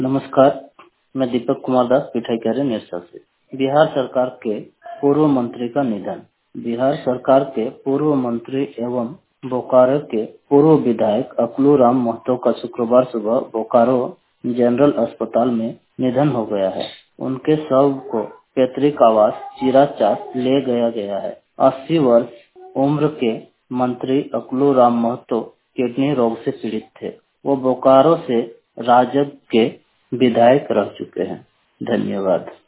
नमस्कार, मैं दीपक कुमार दास पिठाईकरे निरसा से। बिहार सरकार के पूर्व मंत्री का निधन। बिहार सरकार के पूर्व मंत्री एवं बोकारो के पूर्व विधायक अकलू राम महतो का शुक्रवार सुबह बोकारो जनरल अस्पताल में निधन हो गया है। उनके शव को पैतृक आवास चिराचाट ले गया है। 80 वर्ष उम्र के मंत्री अकलू राम महतो किडनी रोग से पीड़ित थे। वो बोकारो से राजग के विधायक रह चुके हैं। धन्यवाद।